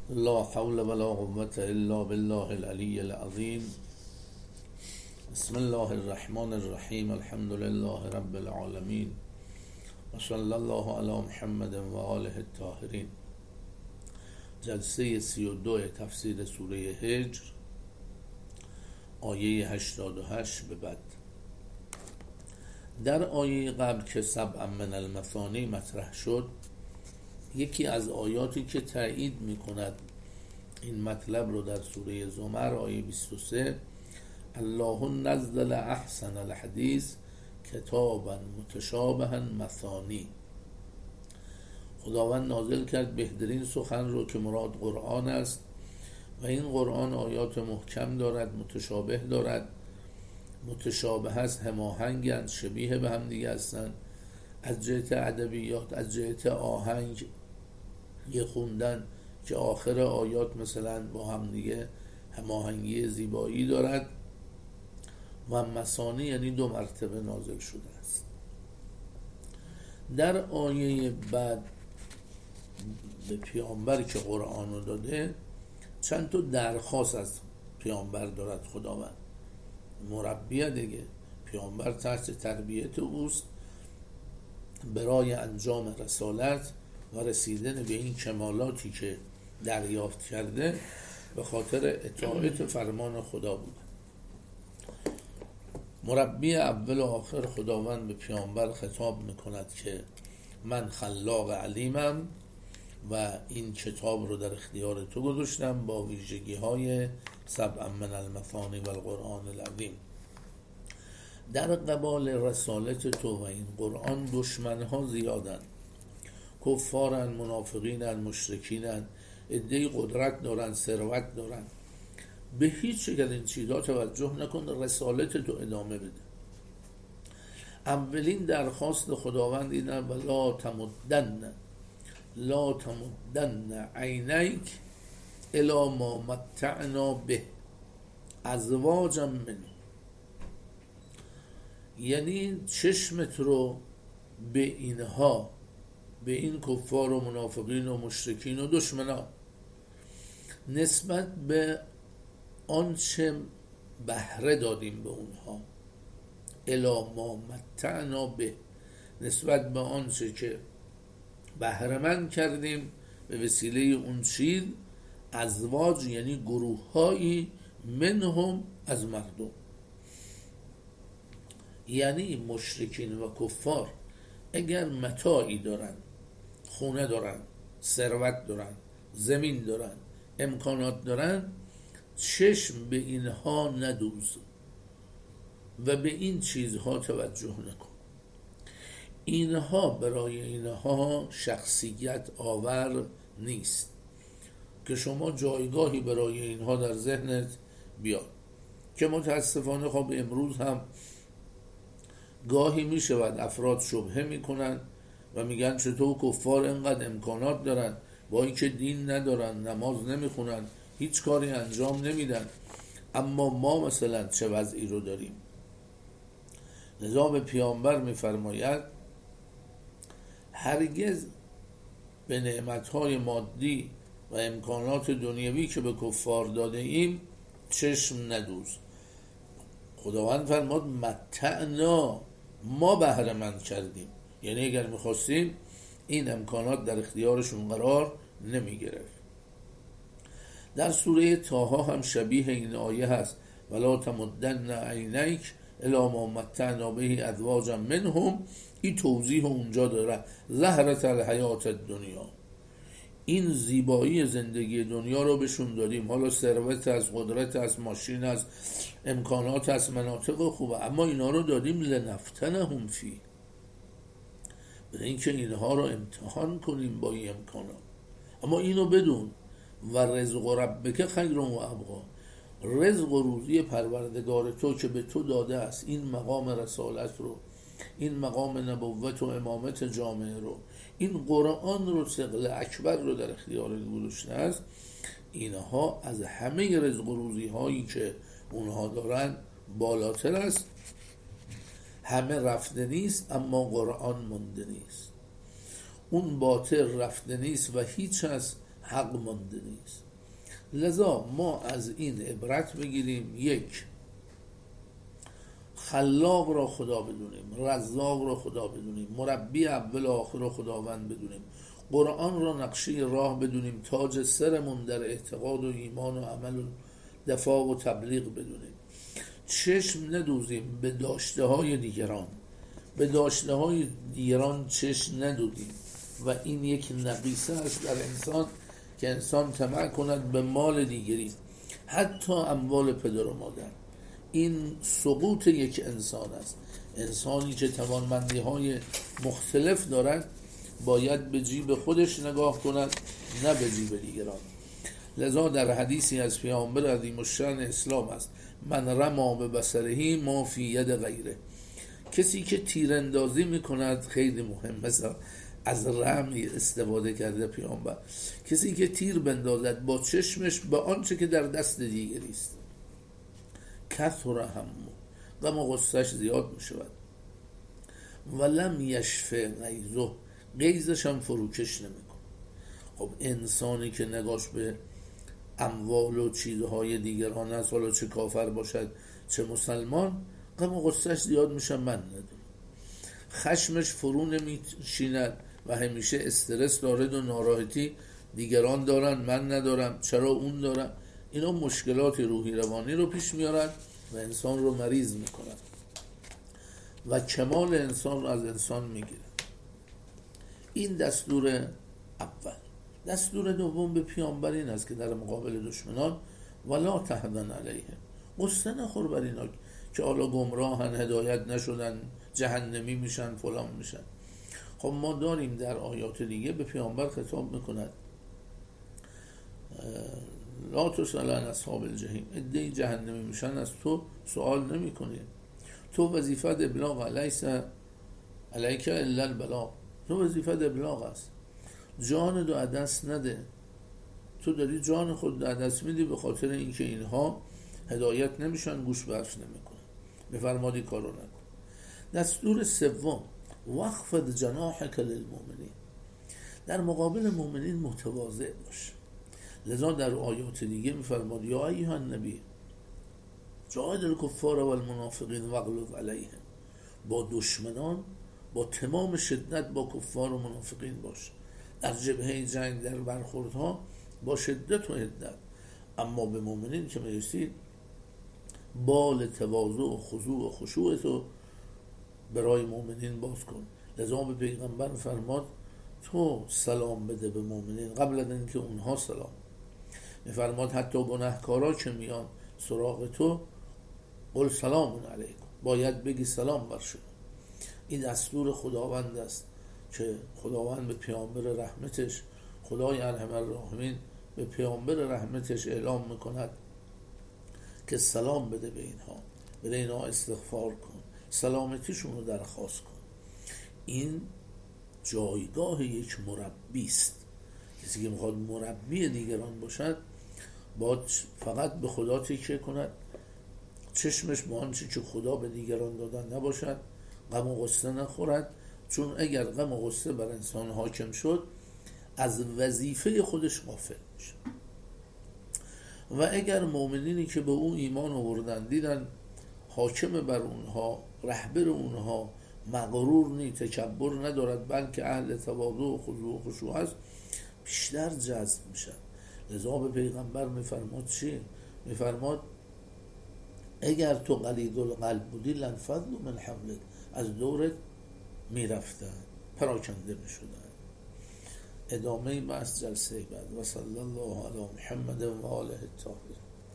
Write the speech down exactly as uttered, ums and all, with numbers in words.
لا حول ولا قوة الا بالله العلی العظیم. بسم الله الرحمن الرحیم. الحمد لله رب العالمین و صلی الله علی محمد و آله الطاهرین. جلسه سی و دو تفسیر سوره هجر، آیه هشتاد و هشت به بعد. در آیه قبل که سبع من المثانی مطرح شد، یکی از آیاتی که تایید میکند این مطلب رو در سوره زمر آیه بیست و سه، الله نزل احسن الحدیث کتابا متشابها مثانی. خداوند نازل کرد بهترین سخن رو که مراد قرآن است و این قرآن آیات محکم دارد، متشابه دارد. متشابه هست، هماهنگند، شبیه به هم دیگه هستند، از جهت ادبیات، از جهت آهنگ یه خوندن که آخر آیات مثلا با هم دیگه هماهنگی زیبایی دارد. و مثانی یعنی دو مرتبه نازل شده است. در آیه بعد به پیامبر که قرآن رو داده چند تا درخواست از پیامبر دارد خداوند. مربیه دیگه، پیامبر تحت تربیت اوست برای انجام رسالت و رسیدن به این کمالاتی که دریافت کرده به خاطر اطاعت فرمان خدا بود. مربی اول و آخر خداوند به پیامبر خطاب میکند که من خلاق علیمم و این کتاب رو در اختیار تو گذاشتم با ویژگی های سبع من المثانی و القرآن العظیم. در قبال رسالت تو و این قرآن دشمنها زیادن، کفارن، منافقینن، مشرکینن، عده‌ای قدرت دارن، ثروت دارن. به هیچ شکل این چیزها توجه نکن، رسالت تو ادامه بده. اولین درخواست خداوند اینه ولا تمدن لا تمدن عینیک الی ما متعنا به ازواجا منه، یعنی چشمت رو به اینها، به این کفار و منافقین و مشرکین و دشمنان نسبت به آنچه بهره دادیم به اونها، الی ما متعنا به، نسبت به آنچه که بهره مند کردیم به وسیله اون چیز، ازواج یعنی گروه هایی منهم از مردم، یعنی مشرکین و کفار اگر متاعی دارن، خونه دارن، ثروت دارن، زمین دارن، امکانات دارن، چشم به اینها ندوز و به این چیزها توجه نکن. اینها برای اینها شخصیت آور نیست که شما جایگاهی برای اینها در ذهنت بیاد، که متاسفانه خب امروز هم گاهی می شود افراد شبهه می کنن و میگن چطور کفار اینقدر امکانات دارن با اینکه دین ندارن، نماز نمی خونن، هیچ کاری انجام نمیدن، اما ما مثلا چه وضعی رو داریم. نظام پیامبر میفرماید هرگز به نعمتهای مادی و امکانات دنیوی که به کفار داده ایم چشم ندوز. خداوند فرمود متعنا، ما بهره مند کردیم، یعنی اگر میخواستیم این امکانات در اختیارشون قرار نمیگرفت. در سوره طه هم شبیه این آیه هست ولا تمدن عینیک الی ما متعنا به ازواجا منهم. این توضیح اونجا داره، زهرة الحیات الدنیا، این زیبایی زندگی دنیا رو بهشون دادیم، حالا ثروت از، قدرت از، ماشین از، امکانات از، مناطق خوبه، اما اینا رو دادیم لنفتنهم فی، برای اینکه اینها رو امتحان کنیم با این امکانات. اما اینو بدون و رزق ربک خیر و ابقا، رزق و روزی پروردگار تو که به تو داده است این مقام رسالت رو، این مقام نبوت و امامت جامعه رو، این قرآن رو، ثقل اکبر رو در اختیار گذاشته است، اینها از همه رزق و روزی هایی که اونها دارن بالاتر است. همه رفته نیست اما قرآن مونده نیست. اون باطل رفته نیست و هیچ از حق مانده نیست. لذا ما از این عبرت بگیریم: یک، خلاق را خدا بدونیم، رزاق را خدا بدونیم، مربی اول و آخر را خداوند بدونیم، قرآن را نقشه راه بدونیم، تاج سرمون در اعتقاد و ایمان و عمل و دفاع و تبلیغ بدونیم. چشم ندوزیم به داشته های دیگران، به داشته های دیگران چشم ندوزیم و این یک نقیصه است در انسان که انسان طمع کند به مال دیگری، حتی اموال پدر و مادر. این سقوط یک انسان است. انسانی که توانمندی های مختلف دارد باید به جیب خودش نگاه کند، نه به جیب دیگران. لذا در حدیثی از پیامبر عظیم الشأن اسلام است: من رما به بصره ما فی ید غیره. کسی که تیراندازی میکند، خیلی مهمه، از رمی استفاده کرده پیامبر، کسی که تیر بندازد با چشمش به آنچه که در دست دیگری است، کثر همه، غم و غصه‌اش زیاد میشود، ولم یشفع غیظه، غیظش هم فروکش نمیکن. خب انسانی که نگاش به اموال و چیزهای دیگران است، حالا چه کافر باشد چه مسلمان، غم و غصه‌اش زیاد میشه، من ندارم، خشمش فرو نمیشیند و همیشه استرس دارد و ناراحتی، دیگران دارن من ندارم، چرا اون دارم. اینا مشکلات روحی روانی رو پیش میارن و انسان رو مریض میکنن و کمال انسان رو از انسان میگیرن. این دستور اول. دستور دوم به پیامبر این است که در مقابل دشمنان ولا تحزن علیهم، قصه نخور بر اینا که حالا گمراهن، هدایت نشدن، جهنمی میشن، فلان میشن. خب ما داریم در آیات دیگه به پیامبر خطاب میکند: لا تسأل عن اصحاب الجحیم، عده جهنمی میشن از تو سوال نمی کنی، تو وظیفت ابلاغ، لیس علیک الا البلاغ، تو وظیفت ابلاغ است، جان دو عدس نده، تو داری جان خود دو عدس میدی به خاطر اینکه اینها هدایت نمیشن، گوش برش نمیکنن. بفرمادی کارو نکن. دستور سوم: واخفض جناحک للمؤمنین، در مقابل مؤمنین متواضع باش. لذا در آیات دیگه میفرماد: یا ایها النبی جاهد الکفار و المنافقین واغلظ علیهم، با دشمنان با تمام شدت با کفار و منافقین باش، در جبهه جنگ، در برخوردها با شدت و حدت، اما به مؤمنین که میرسید بال تواضع و خضوع و خشوع تو برای مؤمنین باز کن. لذا به پیغمبر فرماد تو سلام بده به مؤمنین قبل از اینکه اونها سلام. میفرماد حتی گناهکارا که میان سراغ تو، قل سلام علیکم، باید بگی سلام بر شما. این دستور خداوند است که خداوند به پیامبر رحمتش، خدای ارحم الراحمین به پیامبر رحمتش اعلام میکند که سلام بده به اینها، بده اینها استغفار کن، سلامتیشون رو درخواست کن. این جایگاه یک مربی است. کسی که میخواد مربی دیگران باشد باید فقط به خدا تکیه کند، چشمش با آنچه که خدا به دیگران دادن نباشد، غم و غصه نخورد، چون اگر غم و غصه بر انسان حاکم شد از وظیفه خودش غافل میشه. و اگر مؤمنینی که به اون ایمان آوردن دیدن حاکم بر اونها، رهبر اونها مغرور نی، تکبر ندارد، بلکه اهل تواضع و خضوع و خشوع است، بیشتر جذب میشن. لذا به پیغمبر میفرماد چی؟ میفرماد اگر تو غلیظ القلب بودی لنفضوا من حولک، از دورت میرفتن، پراکنده میشدن. ادامه بحث جلسه بعد. و صلی الله علی محمد و آله الطاهرین.